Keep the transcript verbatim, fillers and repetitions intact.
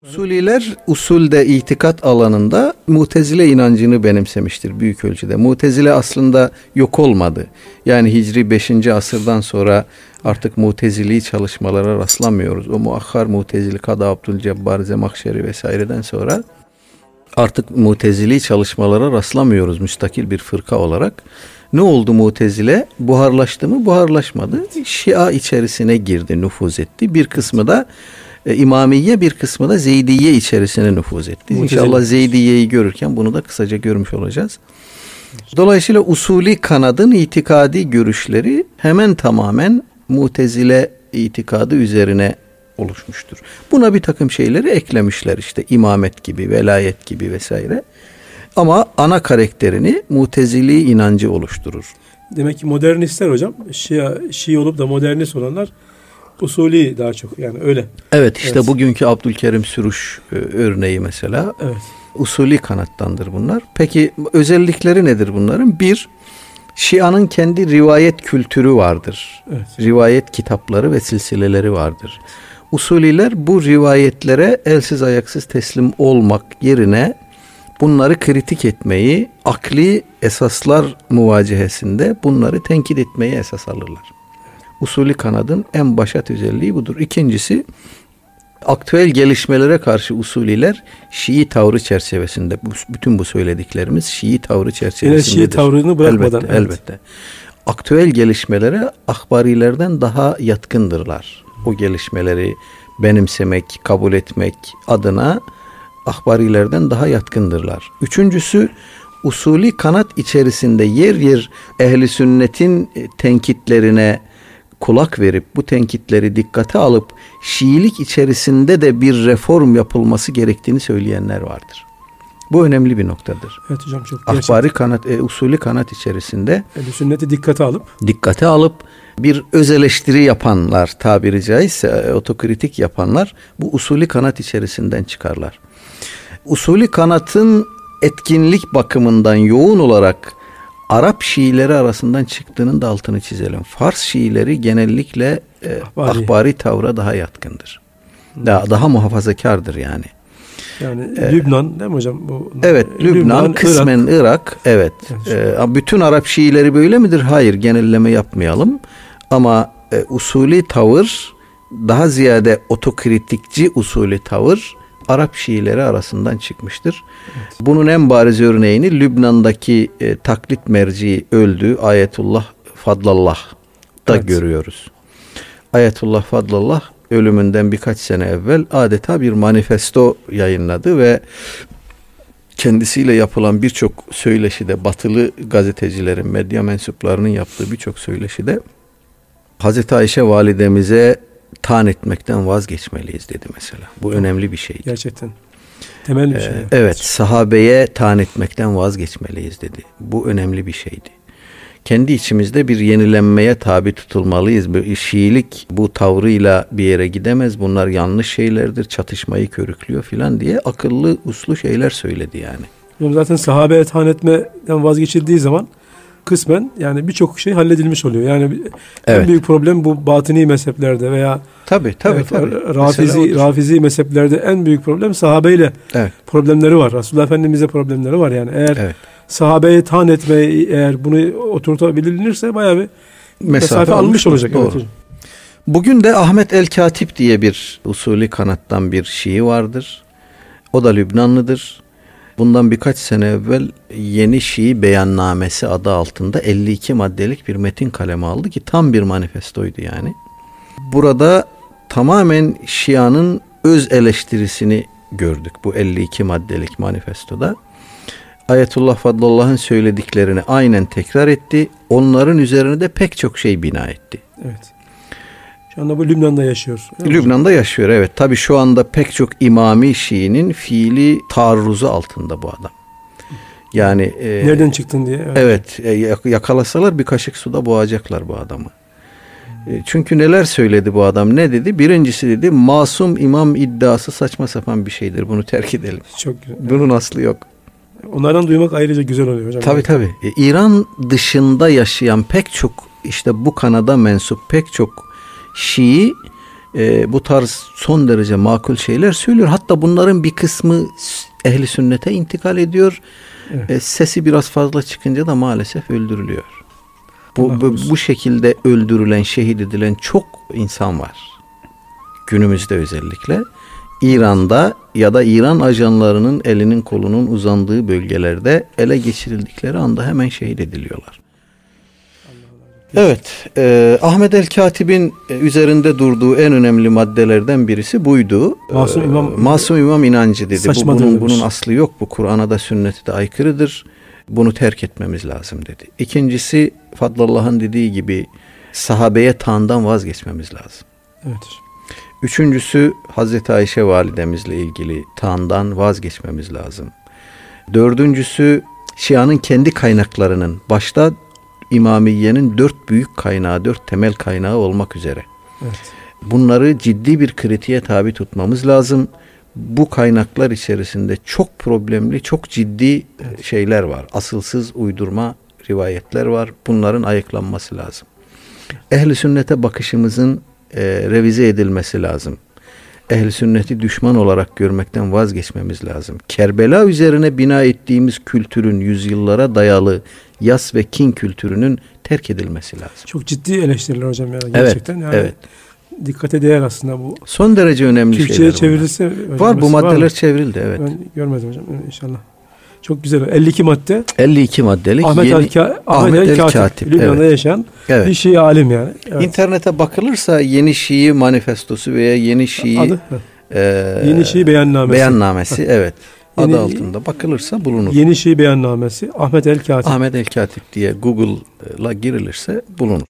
Usuliler usulde itikat alanında Mutezile inancını benimsemiştir büyük ölçüde. Mutezile aslında yok olmadı. Yani Hicri beşinci asırdan sonra artık Mutezili çalışmalara rastlamıyoruz. O muakhar Mutezili Kadı Abdülcebbar, Zemahşeri vesaireden sonra artık Mutezili çalışmalara rastlamıyoruz müstakil bir fırka olarak. Ne oldu Mutezile? Buharlaştı mı? Buharlaşmadı. Şia içerisine girdi, nüfuz etti. Bir kısmı da e, İmamiye, bir kısmı da Zeydiye içerisine nüfuz etti. Mutezile. İnşallah Zeydiye'yi görürken bunu da kısaca görmüş olacağız. Dolayısıyla usulü kanadın itikadi görüşleri hemen tamamen Mutezile itikadı üzerine oluşmuştur. Buna bir takım şeyleri eklemişler, işte imamet gibi, velayet gibi vesaire. Ama ana karakterini Mutezili inancı oluşturur. Demek ki modernistler hocam, Şia, Şii olup da modernist olanlar usulü daha çok, yani öyle. Evet, işte evet. Bugünkü Abdülkerim Sürüş e, örneği mesela. Evet. Usulü kanattandır bunlar. Peki özellikleri nedir bunların? Bir, Şia'nın kendi rivayet kültürü vardır. Evet. Rivayet kitapları ve silsileleri vardır. Usuliler bu rivayetlere elsiz ayaksız teslim olmak yerine bunları kritik etmeyi, akli esaslar muvacehesinde bunları tenkit etmeyi esas alırlar. Usulü kanadın en başat özelliği budur. İkincisi, aktüel gelişmelere karşı usuliler Şii tavrı çerçevesinde, bütün bu söylediklerimiz Şii tavrı çerçevesindedir. Yine Şii tavrını bırakmadan. Elbette, evet. elbette. Aktüel gelişmelere ahbarilerden daha yatkındırlar. O gelişmeleri benimsemek, kabul etmek adına ahbarilerden daha yatkındırlar. Üçüncüsü, usulü kanat içerisinde yer yer ehli sünnetin tenkitlerine kulak verip bu tenkitleri dikkate alıp Şiilik içerisinde de bir reform yapılması gerektiğini söyleyenler vardır. Bu önemli bir noktadır. Evet hocam, çok ahbari kanat, e, usulü kanat içerisinde ehli sünneti dikkate alıp dikkate alıp bir öz eleştiri yapanlar, tabiri caizse otokritik yapanlar bu usulü kanat içerisinden çıkarlar. Usulü kanatın etkinlik bakımından yoğun olarak Arap Şiileri arasından çıktığının da altını çizelim. Fars Şiileri genellikle e, ahbari. ahbari tavra daha yatkındır. Daha, daha muhafazakardır yani. Yani ee, Lübnan değil mi hocam? Bu, evet, Lübnan, Lübnan kısmen Irak. Irak evet. evet e, bütün Arap Şiileri böyle midir? Hayır, genelleme yapmayalım. Ama e, usulü tavır, daha ziyade otokritikçi usulü tavır Arap Şiileri arasından çıkmıştır. Evet. Bunun en bariz örneğini Lübnan'daki e, taklit merci öldü Ayetullah Fadlallah'da evet. görüyoruz. Ayetullah Fadlallah ölümünden birkaç sene evvel adeta bir manifesto yayınladı ve kendisiyle yapılan birçok söyleşide, batılı gazetecilerin, medya mensuplarının yaptığı birçok söyleşide Hazreti Ayşe validemize taan etmekten vazgeçmeliyiz dedi mesela. Bu önemli bir şeydi. Gerçekten. Temel bir şey. Ee, evet, sahabeye taan etmekten vazgeçmeliyiz dedi. Bu önemli bir şeydi. Kendi içimizde bir yenilenmeye tabi tutulmalıyız. Şiilik bu tavrıyla bir yere gidemez. Bunlar yanlış şeylerdir. Çatışmayı körüklüyor filan diye akıllı, uslu şeyler söyledi yani. Zaten sahabeye taan etmeden vazgeçildiği zaman kısmen yani birçok şey halledilmiş oluyor. Yani evet. en büyük problem bu batıni mezheplerde veya tabii tabii, evet, tabii. Rafizi Rafizi mezheplerde en büyük problem sahabeyle evet. problemleri var. Resulullah Efendimiz'e problemleri var yani. Eğer evet. sahabeye taan etmeyi, eğer bunu oturtabilirse bayağı bir mesafe, mesafe almış olacak. Doğru. Evet. Bugün de Ahmet el-Katip diye bir usulü kanattan bir Şii vardır. O da Lübnanlıdır. Bundan birkaç sene evvel Yeni Şii Beyannamesi adı altında elli iki maddelik bir metin kaleme aldı ki tam bir manifestoydu yani. Burada tamamen Şia'nın öz eleştirisini gördük bu elli iki maddelik manifestoda. Ayetullah Fadlullah'ın söylediklerini aynen tekrar etti. Onların üzerine de pek çok şey bina etti. Evet. Şu anda bu Lübnan'da yaşıyor. Lübnan'da yaşıyor evet. Tabii şu anda pek çok İmami Şii'nin fiili taarruzu altında bu adam. Yani e, nereden çıktın diye. Evet, evet e, yakalasalar bir kaşık suda boğacaklar bu adamı. E, çünkü neler söyledi bu adam? Ne dedi? Birincisi dedi, masum imam iddiası saçma sapan bir şeydir. Bunu terk edelim. Çok güzel. Bunun aslı yok. Onlardan duymak ayrıca güzel oluyor hocam. Tabii tabii. E, İran dışında yaşayan pek çok işte bu kanada mensup pek çok Şii e, bu tarz son derece makul şeyler söylüyor. Hatta bunların bir kısmı ehli sünnete intikal ediyor. Evet. E, sesi biraz fazla çıkınca da maalesef öldürülüyor. Bu, bu, bu şekilde öldürülen, şehit edilen çok insan var. Günümüzde özellikle. İran'da ya da İran ajanlarının elinin kolunun uzandığı bölgelerde ele geçirildikleri anda hemen şehit ediliyorlar. Evet, e, Ahmet el-Katib'in üzerinde durduğu en önemli maddelerden birisi buydu. Masum İmam, Masum İmam inancı dedi. Bu, bunun, bunun aslı yok. Bu Kur'an'a da sünnete de aykırıdır. Bunu terk etmemiz lazım dedi. İkincisi, Fadlullah'ın dediği gibi sahabeye tağından vazgeçmemiz lazım. Evet. Üçüncüsü, Hazreti Ayşe validemizle ilgili tağından vazgeçmemiz lazım. Dördüncüsü, Şia'nın kendi kaynaklarının, başta İmamiye'nin dört büyük kaynağı, dört temel kaynağı olmak üzere. Evet. Bunları ciddi bir kritiğe tabi tutmamız lazım. Bu kaynaklar içerisinde çok problemli, çok ciddi evet. şeyler var. Asılsız uydurma rivayetler var. Bunların ayıklanması lazım. Ehl-i sünnete bakışımızın e, revize edilmesi lazım. Ehl-i sünneti düşman olarak görmekten vazgeçmemiz lazım. Kerbela üzerine bina ettiğimiz kültürün yüzyıllara dayalı yas ve kin kültürünün terk edilmesi lazım. Çok ciddi eleştiriler hocam yani gerçekten. Evet, yani evet. Dikkate değer aslında bu. Son derece önemli Türkçe'ye şeyler. Türkçe'ye çevrilse hocam, var bu maddeler var çevrildi evet. Ben görmedim hocam inşallah. Çok güzel. elli iki madde. elli iki maddelik Ahmet yeni el-Ka- Ahmet el-Katip. el-Katip. Lübnan'da evet. yaşayan evet. bir Şii alim yani. Evet. İnternete bakılırsa Yeni Şii Manifestosu veya Yeni Şii Adı, e, Yeni Şii Beyannamesi. Beyannamesi evet. Adı Yeni, altında bakılırsa bulunur. Yeni Şii Beyannamesi Ahmet el-Katip. Ahmet el-Katip diye Google'la girilirse bulunur.